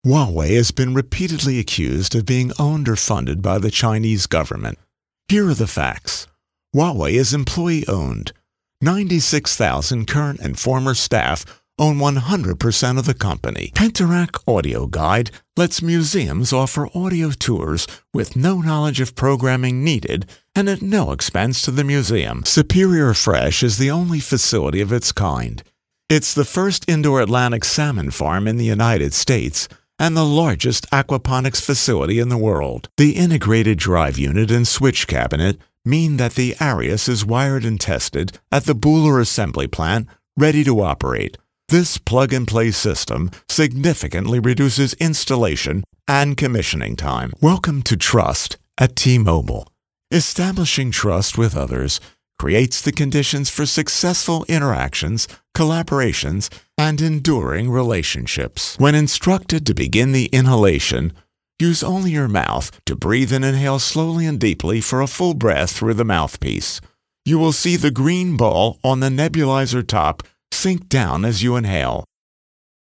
Huawei has been repeatedly accused of being owned or funded by the Chinese government. Here are the facts. Huawei is employee-owned. 96,000 current and former staff own 100% of the company. Pentarac Audio Guide lets museums offer audio tours with no knowledge of programming needed and at no expense to the museum. Superior Fresh is the only facility of its kind. It's the first indoor Atlantic salmon farm in the United States and the largest aquaponics facility in the world. The integrated drive unit and switch cabinet mean that the Arius is wired and tested at the Buhler assembly plant, ready to operate. This plug-and-play system significantly reduces installation and commissioning time. Welcome to trust at T-Mobile. Establishing trust with others creates the conditions for successful interactions, collaborations, and enduring relationships. When instructed to begin the inhalation, use only your mouth to breathe and inhale slowly and deeply for a full breath through the mouthpiece. You will see the green ball on the nebulizer top sink down as you inhale.